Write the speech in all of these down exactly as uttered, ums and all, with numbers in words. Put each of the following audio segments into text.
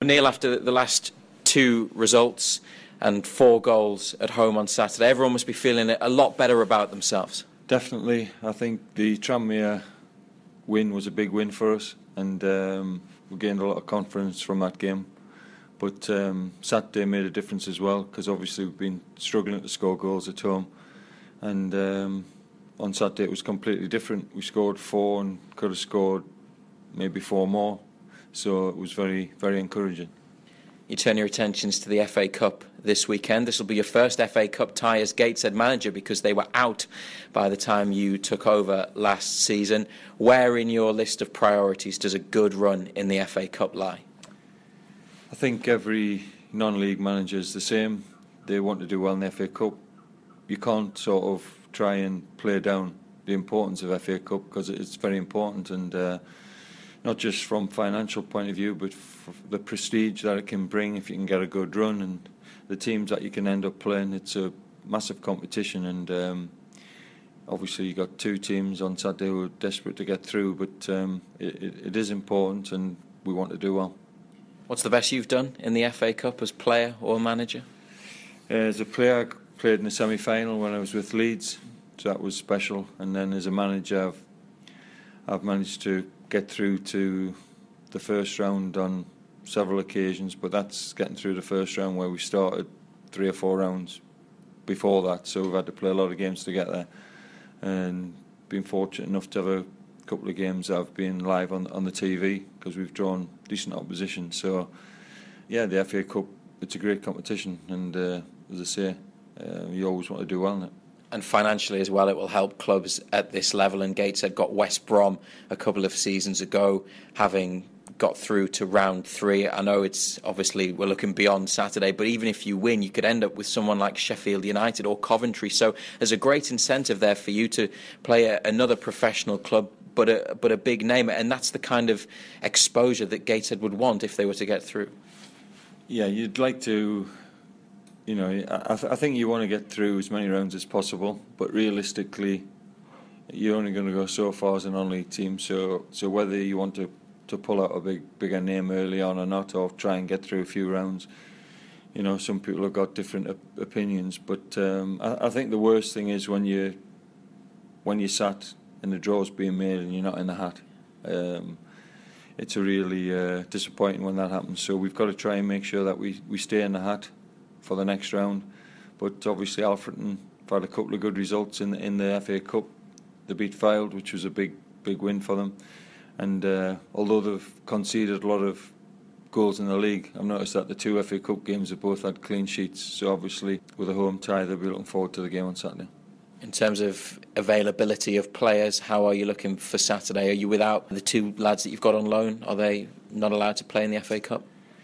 Neil, after the last two results and four goals at home on Saturday, everyone must be feeling a lot better about themselves. Definitely. I think the Tranmere win was a big win for us, and um, we gained a lot of confidence from that game. But um, Saturday made a difference as well, because obviously we've been struggling to score goals at home, and um, on Saturday it was completely different. We scored four and could have scored maybe four more, so it was very, very encouraging. You turn your attentions to the F A Cup this weekend. This will be your first F A Cup tie as Gateshead manager, because they were out by the time you took over last season. Where in your list of priorities does a good run in the F A Cup lie? I think every non-league manager is the same. They want to do well in the F A Cup. You can't sort of try and play down the importance of F A Cup, because it's very important, and uh, not just from financial point of view, but for the prestige that it can bring if you can get a good run, and the teams that you can end up playing. It's a massive competition, and um, obviously you got two teams on Saturday who are desperate to get through, but um, it, it is important, and we want to do well. What's the best you've done in the F A Cup as player or manager? Uh, as a player, I played in the semi-final when I was with Leeds, so that was special. And then as a manager, I've, I've managed to get through to the first round on several occasions, but that's getting through the first round, where we started three or four rounds before that, so we've had to play a lot of games to get there, and been fortunate enough to have a couple of games that have been live on, on the T V, because we've drawn decent opposition. So yeah, the F A Cup, it's a great competition, and uh, as I say, uh, you always want to do well in it. And financially as well, it will help clubs at this level. And Gateshead got West Brom a couple of seasons ago, having got through to round three. I know it's obviously we're looking beyond Saturday, but even if you win, you could end up with someone like Sheffield United or Coventry. So there's a great incentive there for you to play a, another professional club, but a, but a big name. And that's the kind of exposure that Gateshead would want if they were to get through. Yeah, you'd like to... You know, I, th- I think you want to get through as many rounds as possible, but realistically, you're only going to go so far as a non-league team. So, so whether you want to, to pull out a big, bigger name early on or not, or try and get through a few rounds, you know, some people have got different op- opinions. But um, I, I think the worst thing is when you when you sat and the draw's being made and you're not in the hat. Um, it's a really uh, disappointing when that happens. So we've got to try and make sure that we, we stay in the hat for the next round. But obviously Alfreton had a couple of good results in the, in the F A Cup. They beat Fylde, which was a big big win for them, and uh, although they've conceded a lot of goals in the league, I've noticed that the two F A Cup games have both had clean sheets, so obviously with a home tie they'll be looking forward to the game on Saturday. In terms of availability of players, how are you looking for Saturday? Are you without the two lads that you've got on loan? Are they not allowed to play in the F A Cup?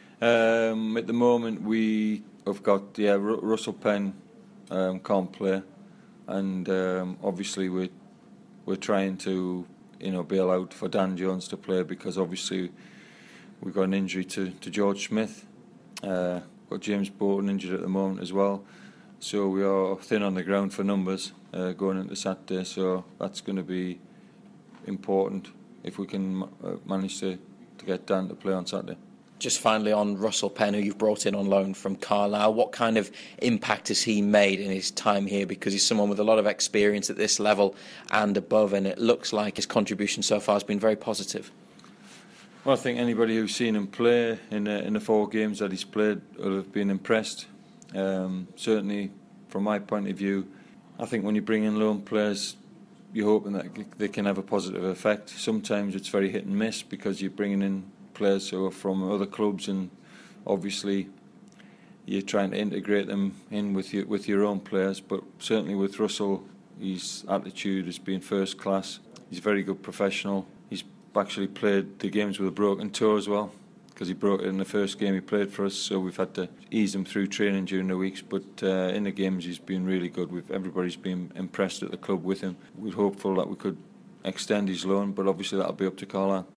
Um, at the moment we I've got yeah R- Russell Penn um, can't play, and um, obviously we're we're trying to you know bail out for Dan Jones to play, because obviously we've got an injury to, to George Smith. Uh, got James Bolton injured at the moment as well, so we are thin on the ground for numbers uh, going into Saturday. So that's going to be important if we can uh, manage to, to get Dan to play on Saturday. Just finally on Russell Penn, who you've brought in on loan from Carlisle, what kind of impact has he made in his time here? Because he's someone with a lot of experience at this level and above, and it looks like his contribution so far has been very positive. Well, I think anybody who's seen him play in the, in the four games that he's played will have been impressed. Um, certainly, from my point of view, I think when you bring in loan players, you're hoping that they can have a positive effect. Sometimes it's very hit and miss, because you're bringing in players who are from other clubs, and obviously you're trying to integrate them in with your with your own players. But certainly with Russell, his attitude has been first class. He's a very good professional. He's actually played the games with a broken toe as well, because he broke it in the first game he played for us, so we've had to ease him through training during the weeks. But uh, in the games he's been really good. We've, everybody's been impressed at the club with him. We're hopeful that we could extend his loan, but obviously that'll be up to Carlisle.